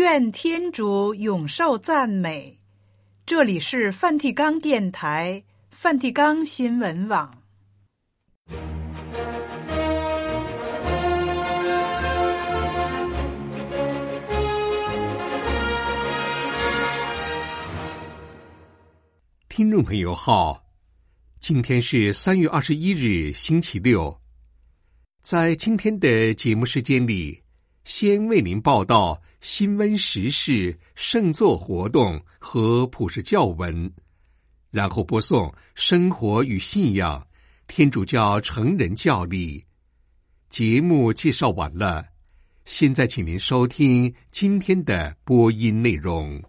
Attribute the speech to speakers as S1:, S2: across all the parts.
S1: 愿天主永受赞美。这里是梵蒂冈电台、梵蒂冈新闻网。
S2: 听众朋友好，今天是3月21日星期六。在今天的节目时间里，先为您报道新闻时事、圣座活动和普世教文，然后播送生活与信仰天主教成人教理。节目介绍完了，现在请您收听今天的播音内容。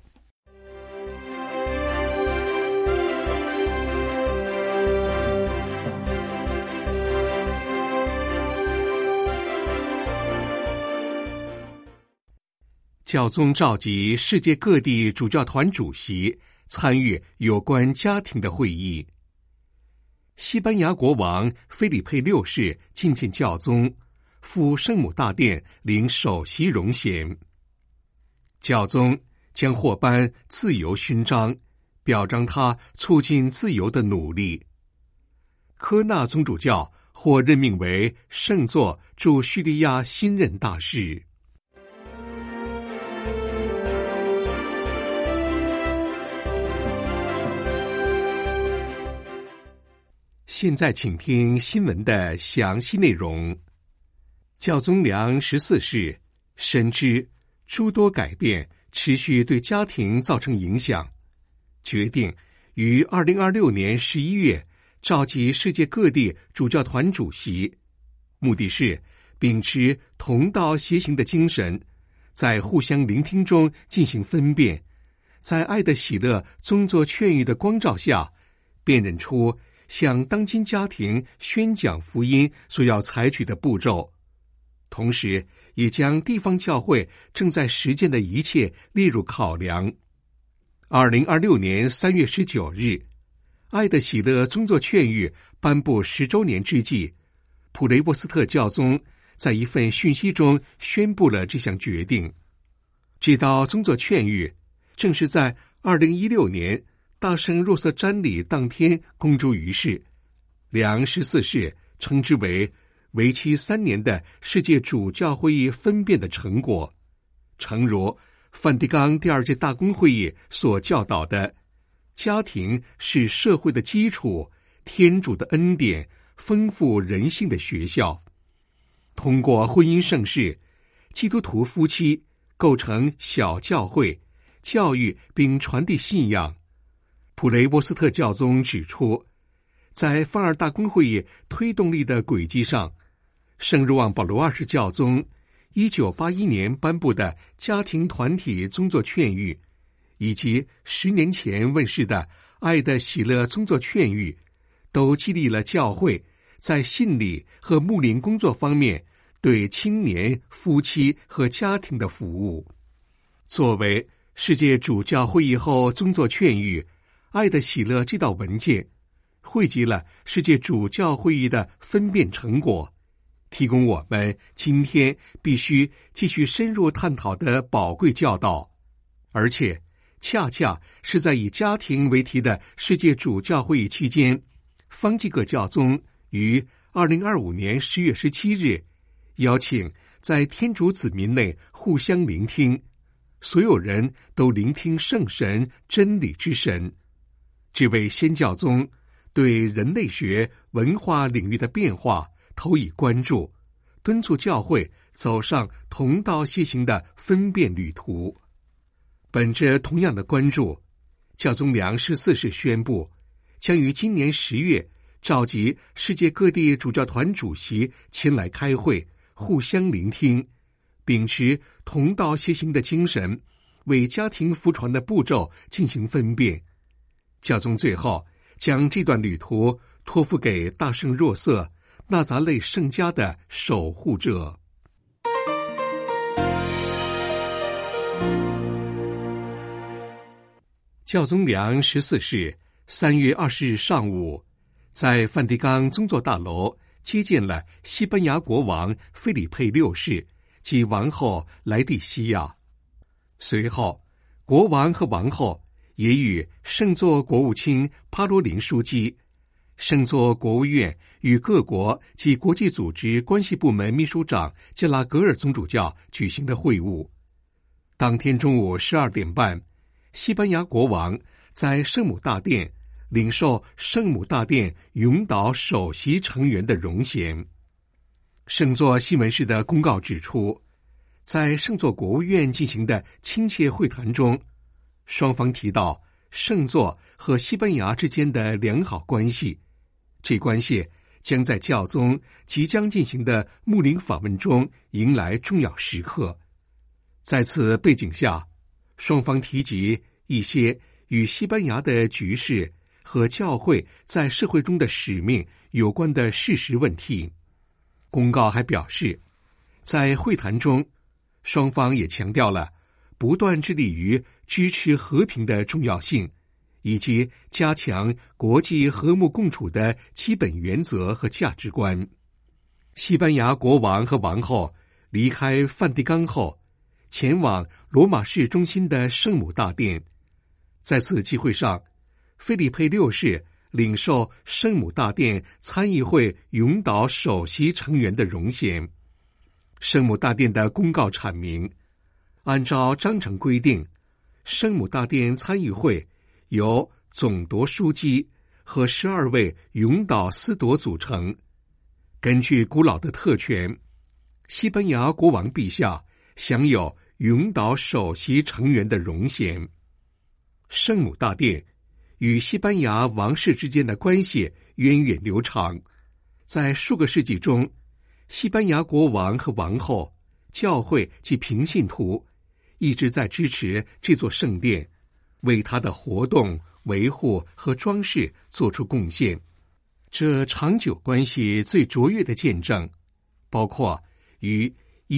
S2: 教宗召集世界各地主教团主席参与有关家庭的会议。西班牙国王菲利佩六世觐见教宗，赴圣母大殿领首席荣衔。教宗将获颁自由勋章，表彰他促进自由的努力。科纳宗主教获任命为圣座驻叙利亚新任大使。现在请听新闻的详细内容。教宗良14世深知诸多改变持续对家庭造成影响，决定于2026年11月召集世界各地主教团主席，目的是秉持同道协行的精神，在互相聆听中进行分辨，在爱的喜乐宗座劝谕的光照下，辨认出向当今家庭宣讲福音所要采取的步骤，同时也将地方教会正在实践的一切列入考量。2026年3月19日，爱的喜乐宗座劝谕颁布10周年之际，普雷沃斯特教宗在一份讯息中宣布了这项决定。这道宗座劝谕正是在2016年大圣若瑟瞻礼当天公诸于世，良14世称之为期3年的世界主教会议分辨的成果，诚如梵蒂冈第2届大公会议所教导的，家庭是社会的基础，天主的恩典，丰富人性的学校。通过婚姻盛世，基督徒夫妻构成小教会，教育并传递信仰。普雷沃斯特教宗指出，在梵二大公会议推动力的轨迹上，圣若望保禄2世教宗1981年颁布的家庭团体宗座劝谕，以及10年前问世的爱的喜乐宗座劝谕，都激励了教会在信理和牧灵工作方面对青年、夫妻和家庭的服务。作为世界主教会议后宗座劝谕，爱的喜乐这道文件汇集了世界主教会议的分辨成果，提供我们今天必须继续深入探讨的宝贵教导，而且恰恰是在以家庭为题的世界主教会议期间，方济各教宗于2025年10月17日邀请在天主子民内互相聆听，所有人都聆听圣神真理之神。这位先教宗对人类学、文化领域的变化投以关注，敦促教会走上同道协行的分辨旅途。本着同样的关注，教宗良14世宣布，将于今年10月召集世界各地主教团主席前来开会，互相聆听，秉持同道协行的精神，为家庭福传的步骤进行分辨。教宗最后将这段旅途托付给大圣若瑟，纳匝肋圣家的守护者。教宗良14世3月20日上午，在梵蒂冈宗座大楼接见了西班牙国王菲利佩六世及王后莱蒂西亚。 随后，国王和王后也与圣座国务卿帕罗林枢机、圣座国务院与各国及国际组织关系部门秘书长加拉格尔总主教举行的会晤。当天中午12点半，西班牙国王在圣母大殿领受圣母大殿永岛首席成员的荣衔。圣座新闻室的公告指出，在圣座国务院进行的亲切会谈中，双方提到圣座和西班牙之间的良好关系，这关系将在教宗即将进行的睦邻访问中迎来重要时刻。在此背景下，双方提及一些与西班牙的局势和教会在社会中的使命有关的事实问题。公告还表示，在会谈中，双方也强调了不断致力于支持和平的重要性，以及加强国际和睦共处的基本原则和价值观。西班牙国王和王后离开梵蒂冈后，前往罗马市中心的圣母大殿。在此机会上，腓力佩六世领受圣母大殿参议会永岛首席成员的荣衔。圣母大殿的公告阐明，按照章程规定，圣母大殿参议会由总铎枢机和12位永岛司铎组成。根据古老的特权，西班牙国王陛下享有永岛首席成员的荣衔。圣母大殿与西班牙王室之间的关系源远流长，在数个世纪中，西班牙国王和王后、教会及平信徒一直在支持这座圣殿，为它的活动、维护和装饰做出贡献。这长久关系最卓越的见证，包括于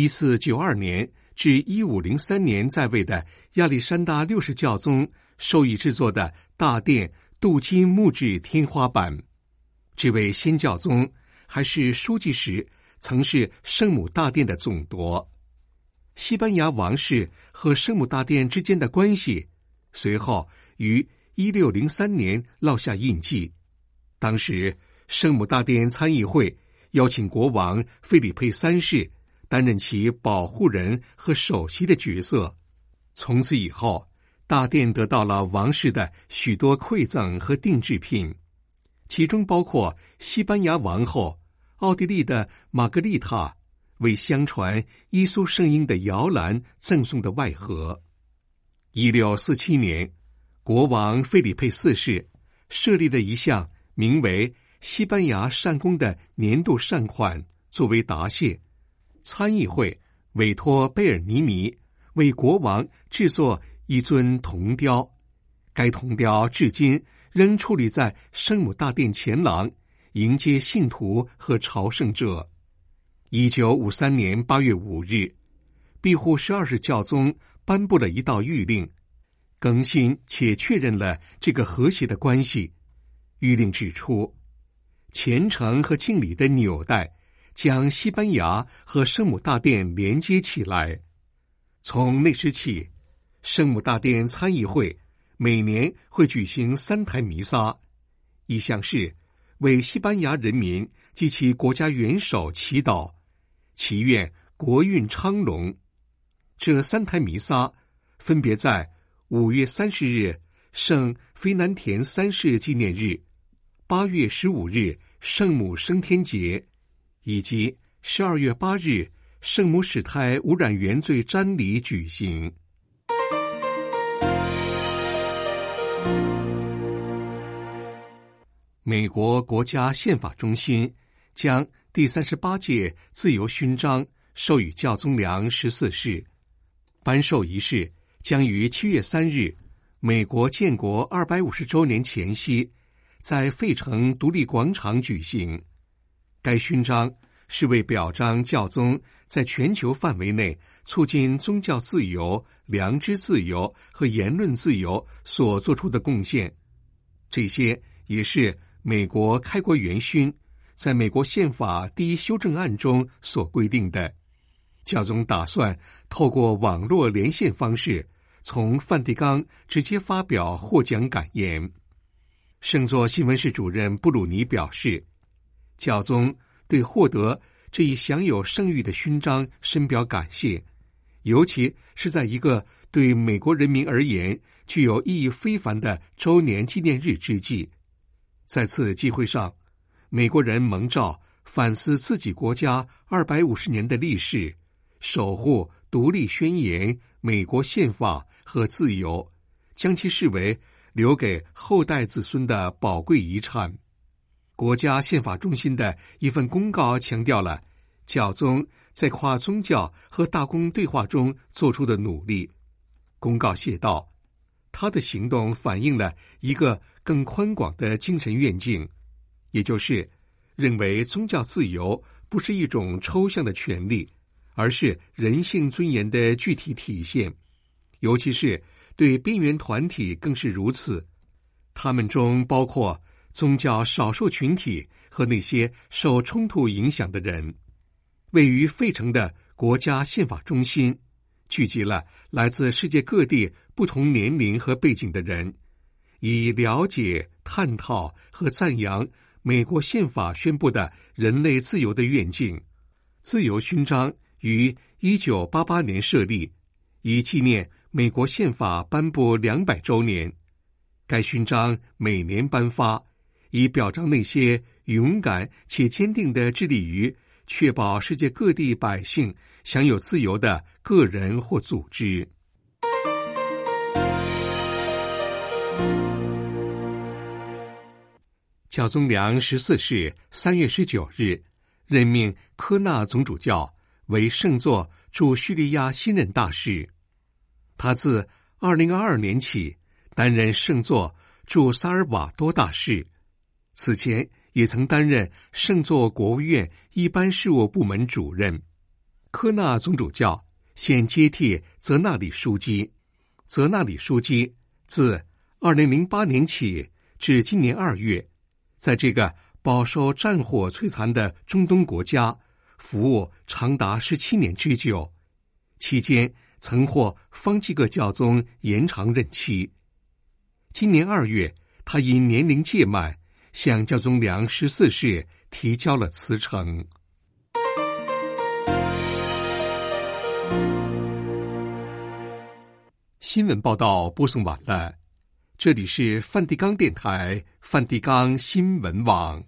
S2: 1492年至1503年在位的亚历山大六世教宗授意制作的大殿镀金木质天花板。这位新教宗还是书记时曾是圣母大殿的总铎。西班牙王室和圣母大殿之间的关系随后于1603年烙下印记。当时圣母大殿参议会邀请国王腓力佩三世担任其保护人和首席的角色。从此以后，大殿得到了王室的许多馈赠和定制品，其中包括西班牙王后奥地利的玛格丽塔为相传耶稣圣婴的摇篮赠送的外盒。1647年，国王腓力佩四世设立了一项名为西班牙善功的年度善款作为答谢。参议会委托贝尔尼尼为国王制作一尊铜雕，该铜雕至今仍矗立在圣母大殿前廊，迎接信徒和朝圣者。1953年8月5日，庇护12世教宗颁布了一道谕令，更新且确认了这个和谐的关系。谕令指出，虔诚和敬礼的纽带将西班牙和圣母大殿连接起来。从那时起，圣母大殿参议会每年会举行3台弥撒，一项是为西班牙人民及其国家元首祈祷，祈愿国运昌隆。这3台弥撒分别在5月30日圣菲南田3世纪念日、8月15日圣母升天节，以及12月8日圣母使胎污染原罪瞻礼举行。美国国家宪法中心将第38届自由勋章授予教宗良14世，颁授仪式将于7月3日美国建国250周年前夕在费城独立广场举行。该勋章是为表彰教宗在全球范围内促进宗教自由、良知自由和言论自由所做出的贡献。这些也是美国开国元勋在美国宪法第1修正案中所规定的。教宗打算透过网络连线方式从梵蒂冈直接发表获奖感言。圣座新闻室主任布鲁尼表示，教宗对获得这一享有声誉的勋章深表感谢，尤其是在一个对美国人民而言具有意义非凡的周年纪念日之际。在此机会上，美国人蒙召反思自己国家250年的历史，守护独立宣言、美国宪法和自由，将其视为留给后代子孙的宝贵遗产。国家宪法中心的一份公告强调了教宗在跨宗教和大公对话中做出的努力。公告写道，他的行动反映了一个更宽广的精神愿景，也就是认为宗教自由不是一种抽象的权利，而是人性尊严的具体体现，尤其是对边缘团体更是如此。他们中包括宗教少数群体和那些受冲突影响的人。位于费城的国家宪法中心聚集了来自世界各地不同年龄和背景的人，以了解、探讨和赞扬美国宪法宣布的人类自由的愿景。自由勋章于1988年设立，以纪念美国宪法颁布200周年。该勋章每年颁发，以表彰那些勇敢且坚定地致力于确保世界各地百姓享有自由的个人或组织。教宗良14世3月19日任命科纳总主教为圣座驻叙利亚新任大使。他自2022年起担任圣座驻萨尔瓦多大使，此前也曾担任圣座国务院一般事务部门主任。科纳总主教现接替泽纳里枢机。泽纳里枢机自2008年起至今年2月，在这个饱受战火摧残的中东国家服务长达17年之久，期间曾获方济各教宗延长任期。今年2月，他因年龄届满，向教宗良14世提交了辞呈。新闻报道播送完了，这里是梵蒂冈电台梵蒂冈新闻网。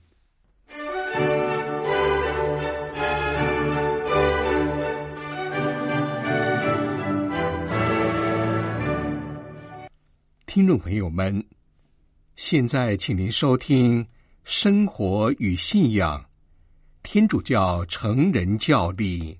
S2: 听众朋友们，现在请您收听《生活与信仰》天主教成人教理。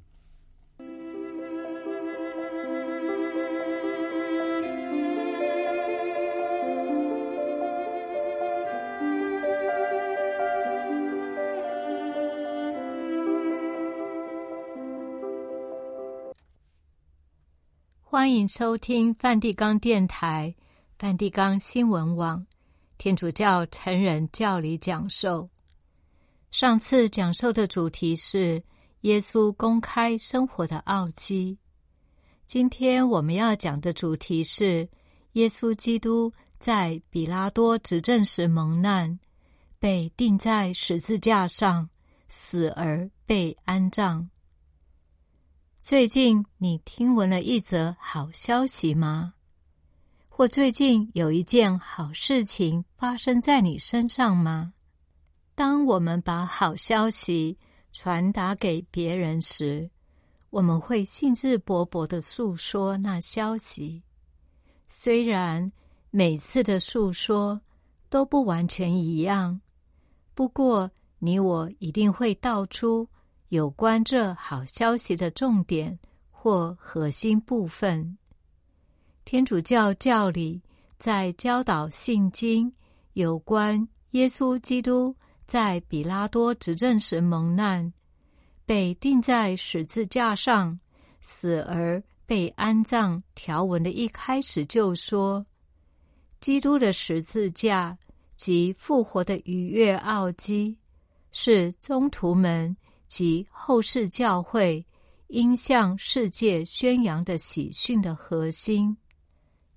S3: 欢迎收听梵蒂冈电台梵蒂冈新闻网天主教成人教理讲授。上次讲授的主题是耶稣公开生活的奥迹。今天我们要讲的主题是耶稣基督在比拉多执政时蒙难，被钉在十字架上，死而被安葬。最近你听闻了一则好消息吗？或最近有一件好事情发生在你身上吗？当我们把好消息传达给别人时，我们会兴致勃勃地诉说那消息。虽然每次的诉说都不完全一样，不过你我一定会道出有关这好消息的重点或核心部分。天主教教理在教导信经有关耶稣基督在比拉多执政时蒙难，被钉在十字架上，死而被安葬条文的一开始就说，基督的十字架及复活的逾越奥迹是宗徒们及后世教会应向世界宣扬的喜讯的核心。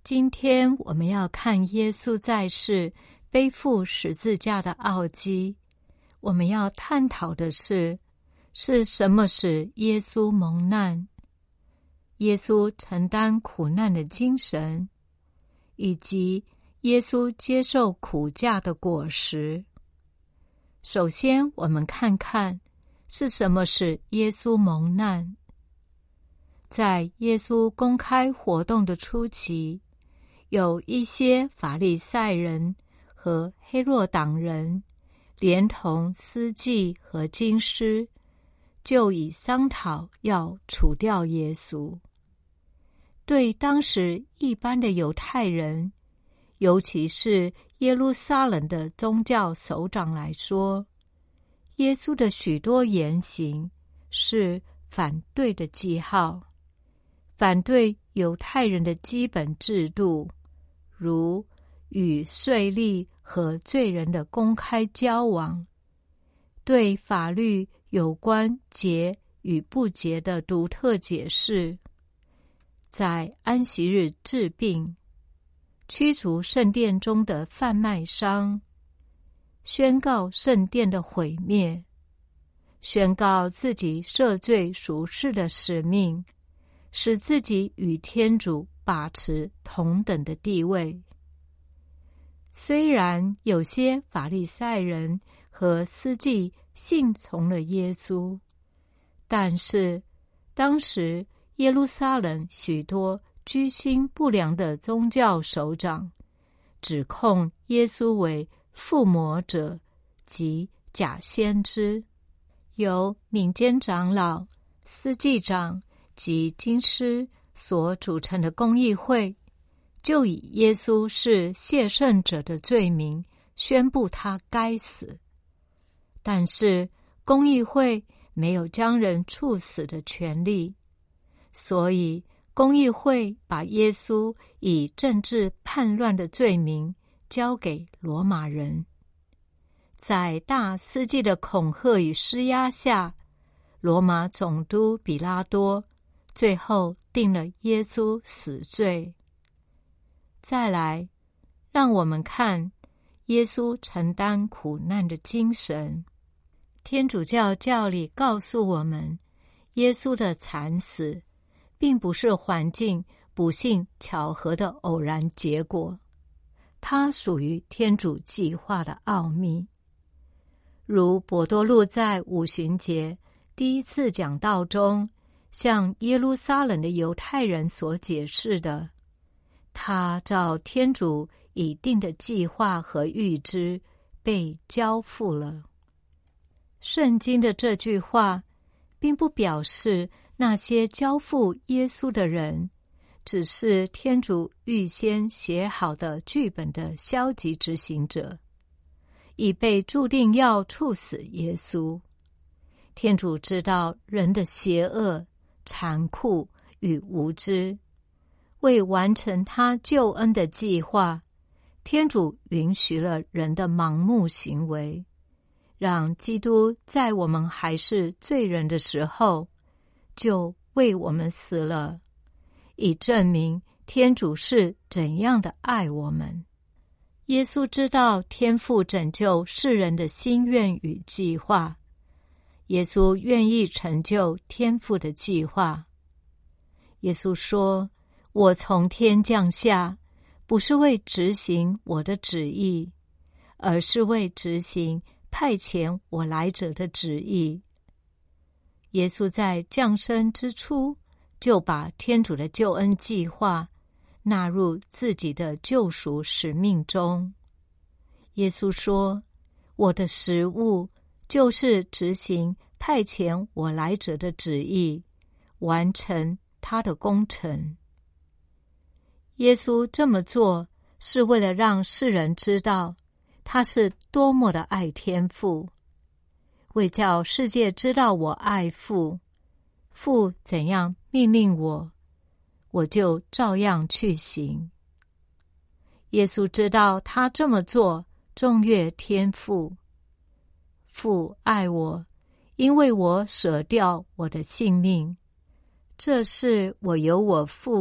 S3: 今天我们要看耶稣在世背负十字架的奥迹，我们要探讨的是什么使耶稣蒙难，耶稣承担苦难的精神，以及耶稣接受苦架的果实。首先，我们看看是什么使耶稣蒙难。在耶稣公开活动的初期，有一些法利赛人和黑落党人，连同司祭和经师，就以商讨要除掉耶稣。对当时一般的犹太人，尤其是耶路撒冷的宗教首长来说，耶稣的许多言行是反对的记号，反对犹太人的基本制度，如与税吏和罪人的公开交往，对法律有关节与不洁的独特解释，在安息日治病，驱逐圣殿中的贩卖商，宣告圣殿的毁灭，宣告自己赦罪赎世的使命，使自己与天主把持同等的地位。虽然有些法利赛人和司祭信从了耶稣，但是当时耶路撒冷许多居心不良的宗教首长指控耶稣为附魔者及假先知，由民间长老、司祭长及经师所组成的公议会，就以耶稣是亵圣者的罪名宣布他该死。但是公议会没有将人处死的权利，所以公议会把耶稣以政治叛乱的罪名交给罗马人。在大司祭的恐吓与施压下，罗马总督比拉多最后定了耶稣死罪。再来，让我们看耶稣承担苦难的精神。天主教教理告诉我们，耶稣的惨死并不是环境不幸巧合的偶然结果，它属于天主计划的奥秘。如伯多禄在五旬节第一次讲道中向耶路撒冷的犹太人所解释的，他照天主已定的计划和预知被交付了。圣经的这句话并不表示那些交付耶稣的人只是天主预先写好的剧本的消极执行者，已被注定要处死耶稣。天主知道人的邪恶、残酷与无知，为完成他救恩的计划，天主允许了人的盲目行为，让基督在我们还是罪人的时候就为我们死了，以证明天主是怎样的爱我们。耶稣知道天父拯救世人的心愿与计划，耶稣愿意成就天父的计划。耶稣说，我从天降下，不是为执行我的旨意，而是为执行派遣我来者的旨意。耶稣在降生之初，就把天主的救恩计划纳入自己的救赎使命中。耶稣说，我的食物就是执行派遣我来者的旨意，完成他的工程。耶稣这么做是为了让世人知道他是多么的爱天父，为叫世界知道我爱父，父怎样命令我，我就照样去行。耶稣知道他这么做重悦天父，父爱我，因为我舍掉我的性命，这是我由我父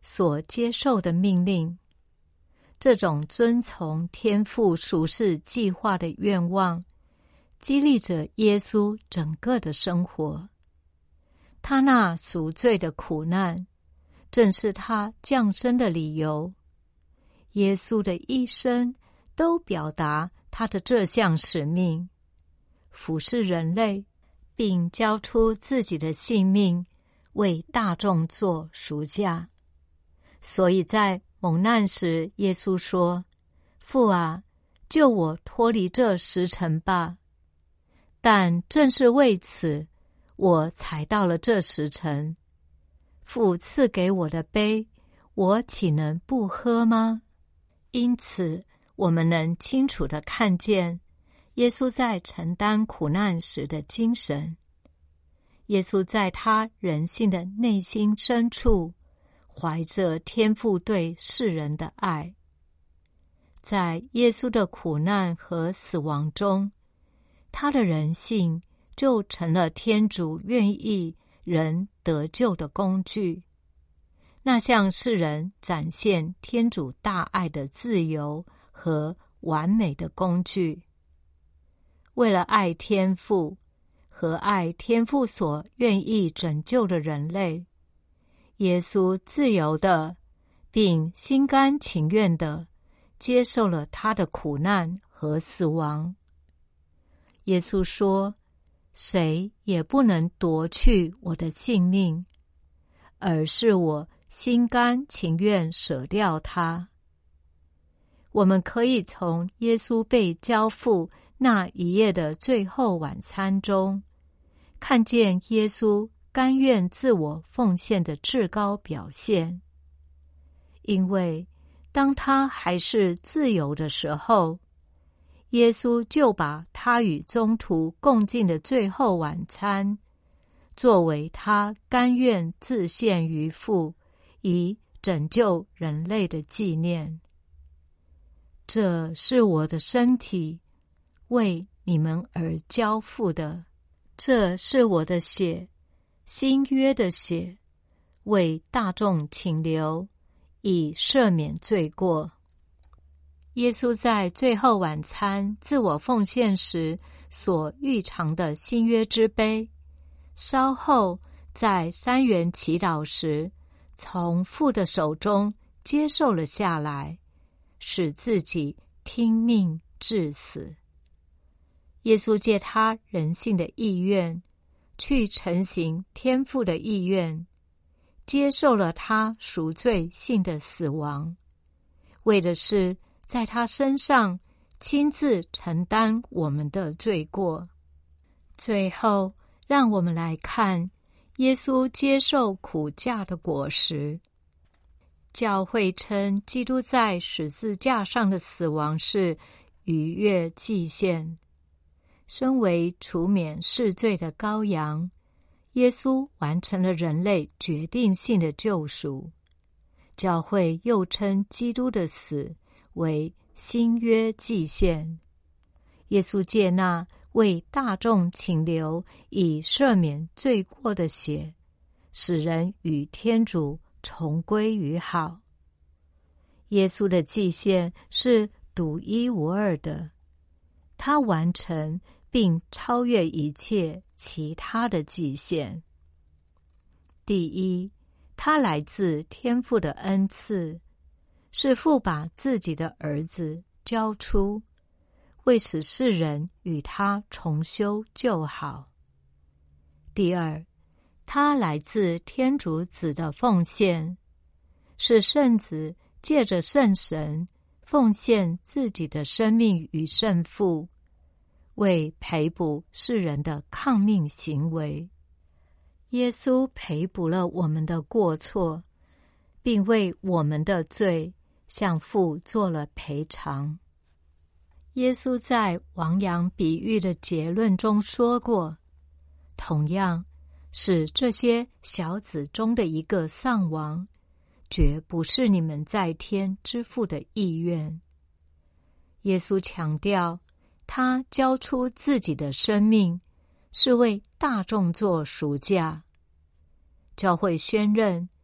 S3: 所接受的命令。这种遵从天父属世计划的愿望，激励着耶稣整个的生活。他那赎罪的苦难，正是他降生的理由。耶稣的一生都表达他的这项使命，服侍人类，并交出自己的性命，为大众做赎价。所以在蒙难时，耶稣说：父啊，救我脱离这时辰吧。但正是为此，我才到了这时辰。父赐给我的杯，我岂能不喝吗？因此，我们能清楚地看见耶稣在承担苦难时的精神。耶稣在他人性的内心深处，怀着天父对世人的爱。在耶稣的苦难和死亡中，他的人性就成了天主愿意人得救的工具，那向世人展现天主大爱的自由和完美的工具。为了爱天父和爱天父所愿意拯救的人类，耶稣自由的并心甘情愿的接受了他的苦难和死亡。耶稣说：谁也不能夺去我的性命，而是我心甘情愿舍掉它。我们可以从耶稣被交付那一夜的最后晚餐中，看见耶稣甘愿自我奉献的至高表现。因为当他还是自由的时候，耶稣就把他与宗徒共进的最后晚餐，作为他甘愿自献于父，以拯救人类的纪念。这是我的身体，为你们而交付的；这是我的血，新约的血，为大众倾流，以赦免罪过。耶稣在最后晚餐自我奉献时所预尝的新约之杯，稍后在三元祈祷时，从父的手中接受了下来，使自己听命至死。耶稣借他人性的意愿，去承行天父的意愿，接受了他赎罪性的死亡，为的是在他身上亲自承担我们的罪过。最后，让我们来看耶稣接受苦架的果实。教会称基督在十字架上的死亡是逾越祭献。身为除免世罪的羔羊，耶稣完成了人类决定性的救赎。教会又称基督的死为新约祭献。耶稣借那为大众倾流以赦免罪过的血，使人与天主重归于好。耶稣的祭献是独一无二的，他完成并超越一切其他的祭献。第一，他来自天父的恩赐，是父把自己的儿子交出，为使世人与他重修旧好。第二，他来自天主子的奉献，是圣子借着圣神奉献自己的生命与圣父，为赔补世人的抗命行为。耶稣赔补了我们的过错，并为我们的罪向父做了赔偿。耶稣在亡羊比喻的结论中说过，同样使这些小子中的一个丧亡，绝不是你们在天之父的意愿。耶稣强调，他交出自己的生命，是为大众做赎价。教会宣认，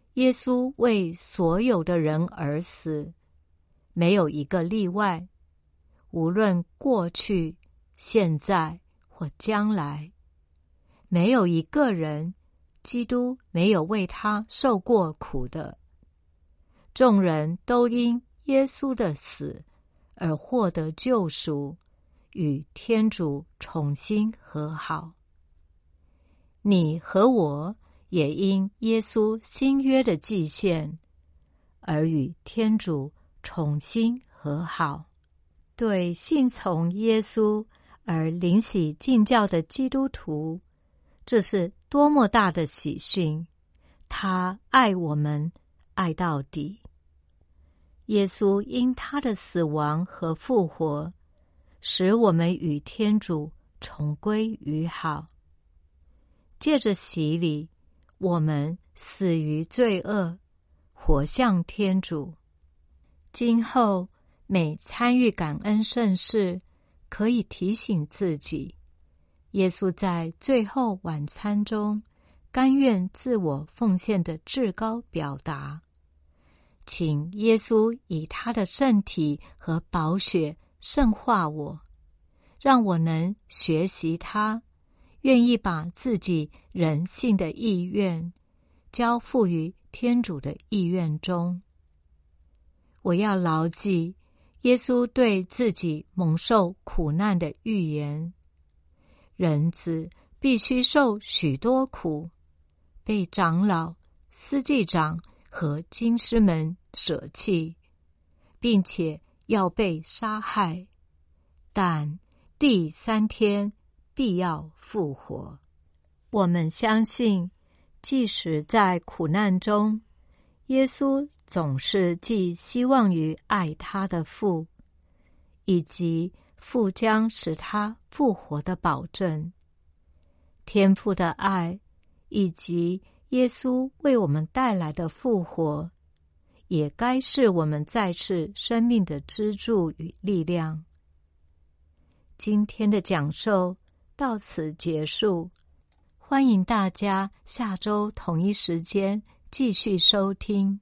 S3: 耶稣为所有的人而死，没有一个例外，无论过去、现在或将来，没有一个人基督没有为他受过苦的。众人都因耶稣的死而获得救赎，与天主重新和好。你和我也因耶稣新约的祭献而与天主重新和好。对信从耶稣而领洗浸教的基督徒，这是多么大的喜讯！他爱我们，爱到底。耶稣因他的死亡和复活，使我们与天主重归于好。借着洗礼，我们死于罪恶，活向天主。今后每参与感恩圣事，可以提醒自己，耶稣在最后晚餐中甘愿自我奉献的至高表达。请耶稣以他的圣体和宝血圣化我，让我能学习他，愿意把自己人性的意愿交付于天主的意愿中。我要牢记耶稣对自己蒙受苦难的预言，人子必须受许多苦，被长老、司祭长和经师们舍弃，并且要被杀害，但第3天必要复活。我们相信，即使在苦难中，耶稣总是寄希望于爱他的父，以及父将使他复活的保证。天父的爱，以及耶稣为我们带来的复活，也该是我们在世生命的支柱与力量。今天的讲授到此结束，欢迎大家下周同一时间继续收听。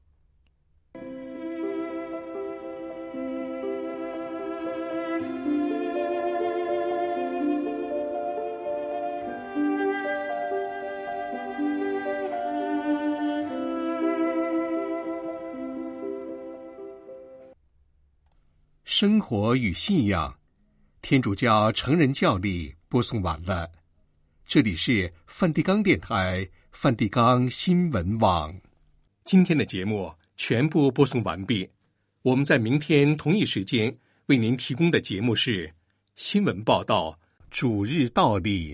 S2: 生活与信仰，天主教成人教理播送完了。这里是梵蒂冈电台梵蒂冈新闻网。今天的节目全部播送完毕。我们在明天同一时间为您提供的节目是新闻报道、主日道理。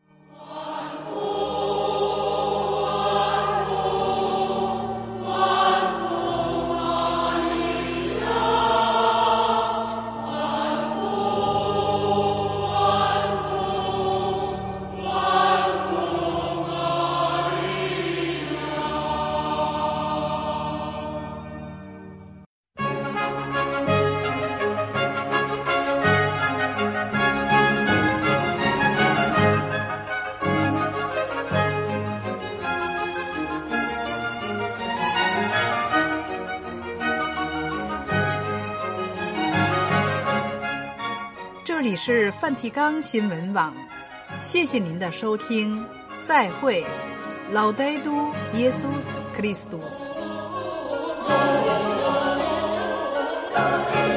S1: 这里是梵蒂冈新闻网，谢谢您的收听，再会。Laudetur Jesus Christus。